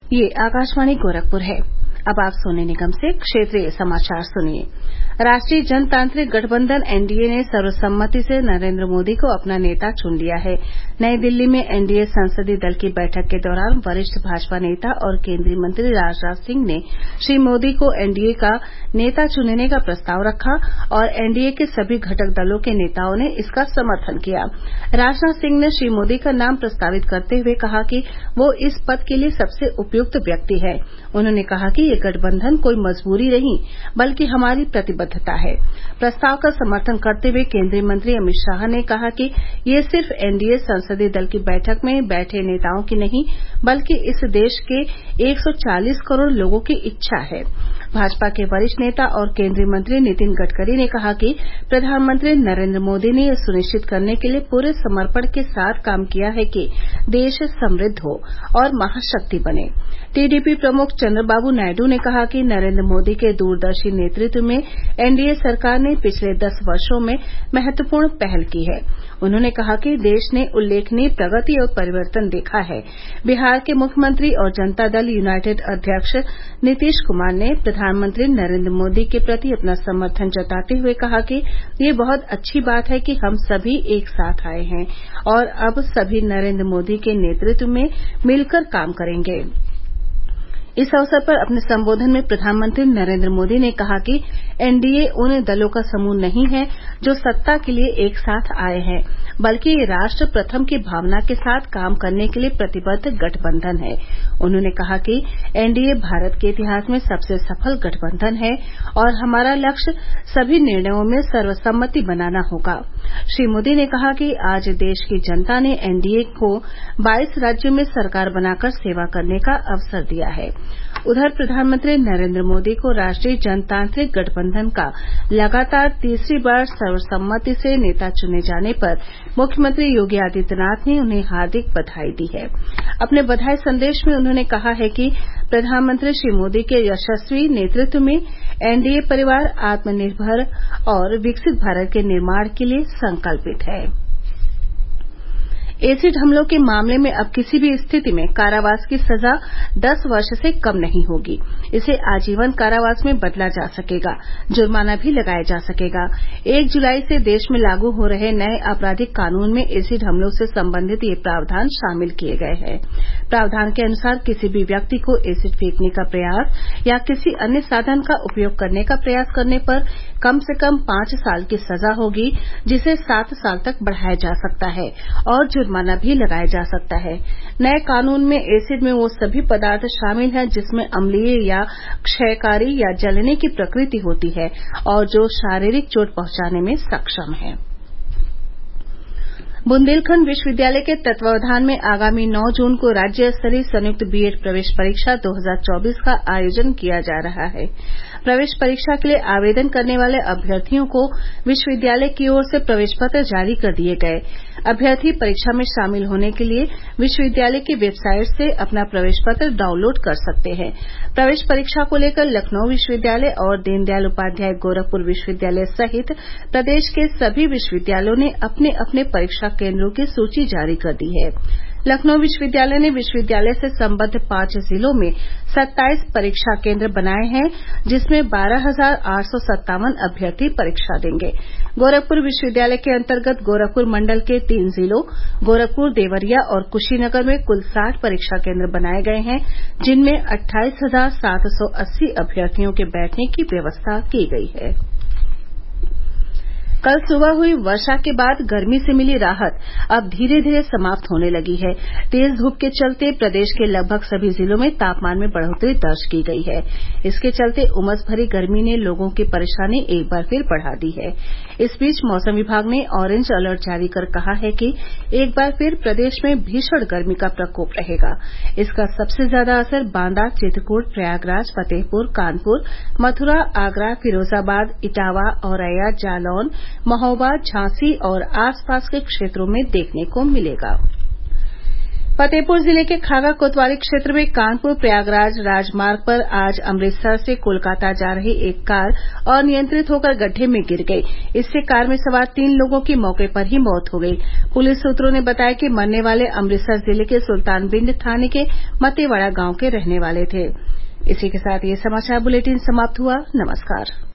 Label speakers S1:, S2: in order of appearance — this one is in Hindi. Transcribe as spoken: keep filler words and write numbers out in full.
S1: ये आकाशवाणी गोरखपुर है। अब आप सोने निगम से क्षेत्रीय समाचार सुनिए। राष्ट्रीय जनतांत्रिक गठबंधन एनडीए ने सर्वसम्मति से नरेंद्र मोदी को अपना नेता चुन लिया है। नई दिल्ली में एनडीए संसदीय दल की बैठक के दौरान वरिष्ठ भाजपा नेता और केंद्रीय मंत्री राजनाथ सिंह ने श्री मोदी को एनडीए का नेता चुनने का प्रस्ताव रखा और एनडीए के सभी घटक दलों के नेताओं ने इसका समर्थन किया। राजनाथ सिंह ने श्री मोदी का नाम प्रस्तावित करते हुए कहा कि वो इस पद के लिए सबसे उपयुक्त व्यक्ति है। उन्होंने कहा कि ये गठबंधन कोई मजबूरी नहीं बल्कि हमारी प्रतिबद्धता है। प्रस्ताव का समर्थन करते हुए केंद्रीय मंत्री अमित शाह ने कहा कि ये सिर्फ एनडीए संसदीय दल की बैठक में बैठे नेताओं की नहीं बल्कि इस देश के एक सौ चालीस करोड़ लोगों की इच्छा है। भाजपा के वरिष्ठ नेता और केंद्रीय मंत्री नितिन गडकरी ने कहा कि प्रधानमंत्री नरेंद्र मोदी ने यह सुनिश्चित करने के लिए पूरे समर्पण के साथ काम किया है कि देश समृद्ध हो और महाशक्ति बने। टीडीपी प्रमुख चंद्रबाबू नायडू ने कहा कि नरेंद्र मोदी के दूरदर्शी नेतृत्व में एनडीए सरकार ने पिछले दस वर्षों में महत्वपूर्ण पहल की है। उन्होंने कहा कि देश ने उल्लेखनीय प्रगति और परिवर्तन देखा है। बिहार के मुख्यमंत्री और जनता दल यूनाइटेड अध्यक्ष नीतीश कुमार ने प्रधानमंत्री नरेंद्र मोदी के प्रति अपना समर्थन जताते हुए कहा कि ये बहुत अच्छी बात है कि हम सभी एक साथ आए हैं और अब सभी नरेंद्र मोदी के नेतृत्व में मिलकर काम करेंगे। इस अवसर पर अपने संबोधन में प्रधानमंत्री नरेंद्र मोदी ने कहा कि एनडीए उन दलों का समूह नहीं है जो सत्ता के लिए एक साथ आए हैं बल्कि ये राष्ट्र प्रथम की भावना के साथ काम करने के लिए प्रतिबद्ध गठबंधन है। उन्होंने कहा कि एनडीए भारत के इतिहास में सबसे सफल गठबंधन है और हमारा लक्ष्य सभी निर्णयों में सर्वसम्मति बनाना होगा। श्री मोदी ने कहा कि आज देश की जनता ने एनडीए को बाईस राज्यों में सरकार बनाकर सेवा करने का अवसर दिया है। उधर प्रधानमंत्री नरेंद्र मोदी को राष्ट्रीय जनतांत्रिक गठबंधन का लगातार तीसरी बार सर्वसम्मति से नेता चुने जाने पर मुख्यमंत्री योगी आदित्यनाथ ने उन्हें हार्दिक बधाई दी है। अपने बधाई संदेश में उन्होंने कहा है कि प्रधानमंत्री श्री मोदी के यशस्वी नेतृत्व में एनडीए परिवार आत्मनिर्भर और विकसित भारत के निर्माण के लिए संकल्पित है। एसिड हमलों के मामले में अब किसी भी स्थिति में कारावास की सजा दस वर्ष से कम नहीं होगी। इसे आजीवन कारावास में बदला जा सकेगा। जुर्माना भी लगाया जा सकेगा। एक जुलाई से देश में लागू हो रहे नए आपराधिक कानून में एसिड हमलों से संबंधित ये प्रावधान शामिल किए गए हैं। प्रावधान के अनुसार किसी भी व्यक्ति को एसिड फेंकने का प्रयास या किसी अन्य साधन का उपयोग करने का प्रयास करने पर कम से कम पांच साल की सजा होगी, जिसे सात साल तक बढ़ाया जा सकता है और जुर्माना भी लगाया जा सकता है। नए कानून में एसिड में वो सभी पदार्थ शामिल हैं जिसमें अम्लीय या क्षयकारी या जलने की प्रकृति होती है और जो शारीरिक चोट पहुंचाने में सक्षम है। बुंदेलखंड विश्वविद्यालय के तत्वावधान में आगामी नौ जून को राज्य स्तरीय संयुक्त बीएड प्रवेश परीक्षा दो हजार चौबीस का आयोजन किया जा रहा है। प्रवेश परीक्षा के लिए आवेदन करने वाले अभ्यर्थियों को विश्वविद्यालय की ओर से प्रवेश पत्र जारी कर दिए गए। अभ्यर्थी परीक्षा में शामिल होने के लिए विश्वविद्यालय की वेबसाइट से अपना प्रवेश पत्र डाउनलोड कर सकते हैं। प्रवेश परीक्षा को लेकर लखनऊ विश्वविद्यालय और दीनदयाल उपाध्याय गोरखपुर विश्वविद्यालय सहित प्रदेश के सभी विश्वविद्यालयों ने अपने अपने परीक्षा केंद्रों की सूची जारी कर दी है। लखनऊ विश्वविद्यालय ने विश्वविद्यालय से संबद्ध पांच जिलों में सत्ताईस परीक्षा केंद्र बनाए हैं, जिसमें बारह हजार आठ सौ सत्तावन अभ्यर्थी परीक्षा देंगे। गोरखपुर विश्वविद्यालय के अंतर्गत गोरखपुर मंडल के तीन जिलों गोरखपुर, देवरिया और कुशीनगर में कुल साठ परीक्षा केंद्र बनाए गए हैं, जिनमें अट्ठाईस हजार सात सौ अस्सी अभ्यर्थियों के बैठने की व्यवस्था की गई है। कल सुबह हुई वर्षा के बाद गर्मी से मिली राहत अब धीरे धीरे समाप्त होने लगी है। तेज धूप के चलते प्रदेश के लगभग सभी जिलों में तापमान में बढ़ोतरी दर्ज की गई है। इसके चलते उमस भरी गर्मी ने लोगों की परेशानी एक बार फिर बढ़ा दी है। इस बीच मौसम विभाग ने ऑरेंज अलर्ट जारी कर कहा है कि एक बार फिर प्रदेश में भीषण गर्मी का प्रकोप रहेगा। इसका सबसे ज्यादा असर बांदा, चित्रकूट, प्रयागराज, फतेहपुर, कानपुर, मथुरा, आगरा, फिरोजाबाद, इटावा, औरैया, जालौन, महोबा, झांसी और आसपास के क्षेत्रों में देखने को मिलेगा। फतेहपुर जिले के खागा कोतवाली क्षेत्र में कानपुर प्रयागराज राजमार्ग पर आज अमृतसर से कोलकाता जा रही एक कार अनियंत्रित होकर गड्ढे में गिर गई। इससे कार में सवार तीन लोगों की मौके पर ही मौत हो गई। पुलिस सूत्रों ने बताया कि मरने वाले अमृतसर जिले के सुल्तानबिंड थाने के मतेवाड़ा गांव के रहने वाले थे। इसी के साथ ये समाचार बुलेटिन समाप्त हुआ। नमस्कार।